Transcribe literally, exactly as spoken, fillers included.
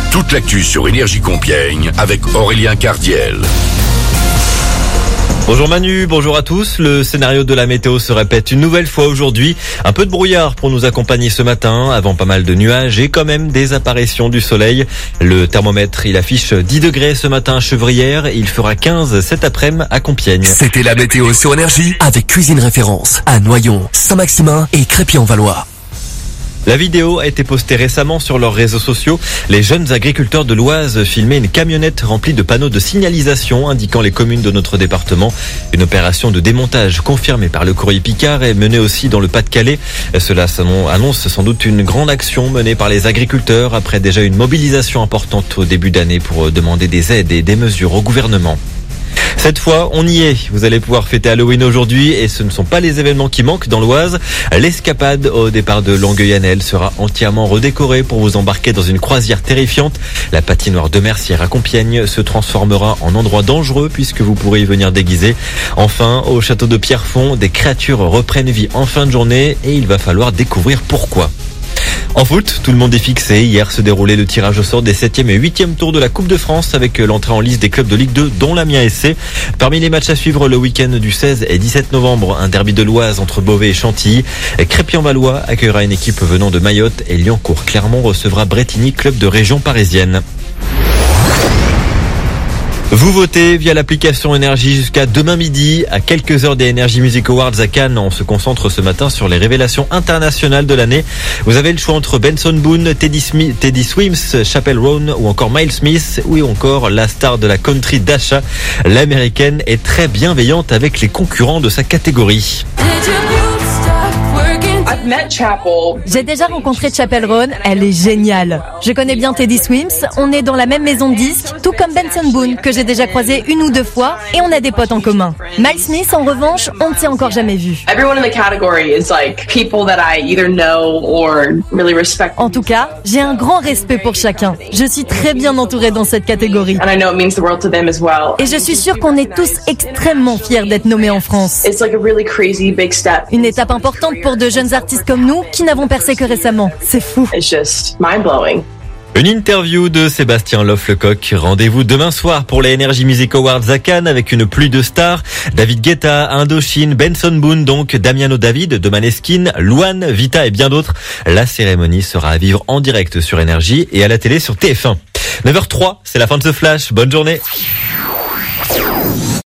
toute l'actu sur Énergie Compiègne avec Aurélien Cardiel. Bonjour Manu, bonjour à tous. Le scénario de la météo se répète une nouvelle fois aujourd'hui. Un peu de brouillard pour nous accompagner ce matin, avant pas mal de nuages et quand même des apparitions du soleil. Le thermomètre, il affiche dix degrés ce matin à Chevrières. Il fera quinze cet après-midi à Compiègne. C'était la météo sur Énergie avec Cuisine Référence à Noyon, Saint-Maximin et Crépy-en-Valois. La vidéo a été postée récemment sur leurs réseaux sociaux. Les jeunes agriculteurs de l'Oise filmaient une camionnette remplie de panneaux de signalisation indiquant les communes de notre département. Une opération de démontage confirmée par le Courrier Picard est menée aussi dans le Pas-de-Calais. Cela annonce sans doute une grande action menée par les agriculteurs après déjà une mobilisation importante au début d'année pour demander des aides et des mesures au gouvernement. Cette fois, on y est. Vous allez pouvoir fêter Halloween aujourd'hui et ce ne sont pas les événements qui manquent dans l'Oise. L'escapade au départ de Longueuil-Annelle sera entièrement redécorée pour vous embarquer dans une croisière terrifiante. La patinoire de Mercière à Compiègne se transformera en endroit dangereux puisque vous pourrez y venir déguisé. Enfin, au château de Pierrefonds, des créatures reprennent vie en fin de journée et il va falloir découvrir pourquoi. En foot, tout le monde est fixé. Hier se déroulait le tirage au sort des septième et huitième tours de la Coupe de France avec l'entrée en lice des clubs de Ligue deux, dont l'Amiens S C. Parmi les matchs à suivre le week-end du seize et dix-sept novembre, un derby de l'Oise entre Beauvais et Chantilly. Crépy-en-Valois accueillera une équipe venant de Mayotte et Liancourt-Clermont recevra Bretigny, club de région parisienne. Vous votez via l'application Énergie jusqu'à demain midi. À quelques heures des Energy Music Awards à Cannes, on se concentre ce matin sur les révélations internationales de l'année. Vous avez le choix entre Benson Boone, Teddy, Smith, Teddy Swims, Chappell Roan ou encore Miles Smith ou encore la star de la country Dasha. L'américaine est très bienveillante avec les concurrents de sa catégorie. J'ai déjà rencontré Chappell Roan, elle est géniale. Je connais bien Teddy Swims, on est dans la même maison de disques, tout comme Benson Boone, que j'ai déjà croisé une ou deux fois, et on a des potes en commun. Miles Smith, en revanche, on ne s'est encore jamais vu. En tout cas, j'ai un grand respect pour chacun. Je suis très bien entourée dans cette catégorie. Et je suis sûre qu'on est tous extrêmement fiers d'être nommés en France. Une étape importante pour de jeunes artistes comme nous qui n'avons percé que récemment. C'est fou. Une interview de Sébastien Loff-Lecoq. Rendez-vous demain soir pour les Energy Music Awards à Cannes avec une pluie de stars. David Guetta, Indochine, Benson Boone, donc Damiano David de Maneskin, Luan, Vita et bien d'autres. La cérémonie sera à vivre en direct sur Énergie et à la télé sur T F un. neuf heures zéro trois, c'est la fin de ce flash. Bonne journée.